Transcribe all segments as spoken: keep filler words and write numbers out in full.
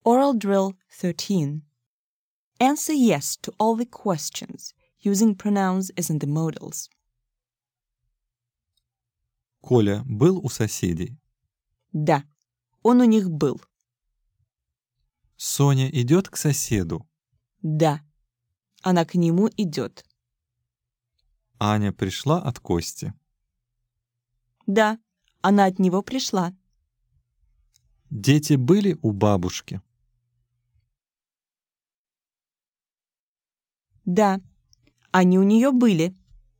Oral Drill thirteen. Answer yes to all the questions using pronouns as in the modals. Коля был у соседей. Да, он у них был. Соня идет к соседу. Да, она к нему идет. Аня пришла от Кости. Да, она от него пришла. Дети были у бабушки. Да, они у нее были.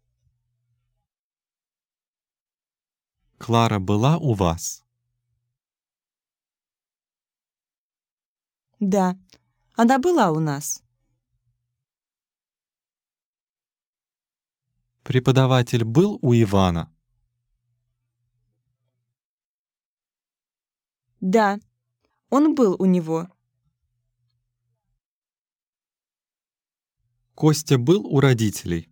Клара была у вас. Да, она была у нас. Преподаватель был у Ивана. Да, он был у него. Костя был у родителей.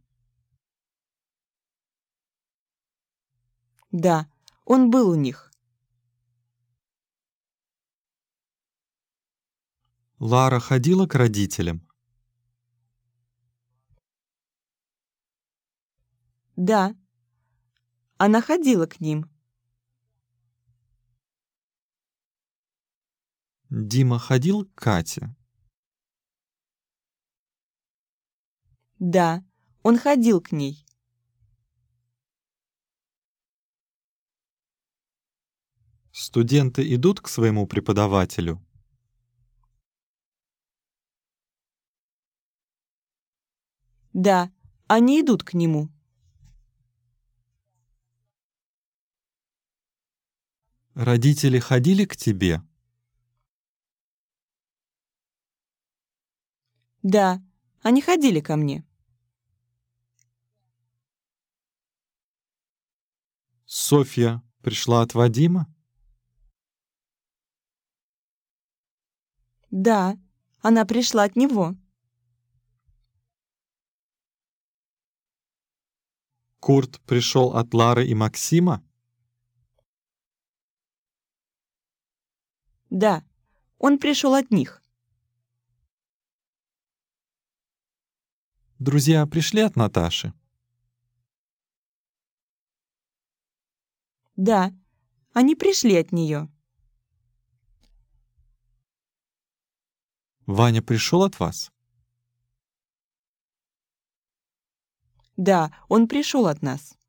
Да, он был у них. Лара ходила к родителям. Да, она ходила к ним. Дима ходил к Кате. Да, он ходил к ней. Студенты идут к своему преподавателю. Да, они идут к нему. Родители ходили к тебе. Да, они ходили ко мне. Софья пришла от Вадима. Да, она пришла от него. Курт пришел от Лары и Максима. Да, он пришел от них. Друзья пришли от Наташи. Да, они пришли от нее. Ваня пришел от вас. Да, он пришел от нас.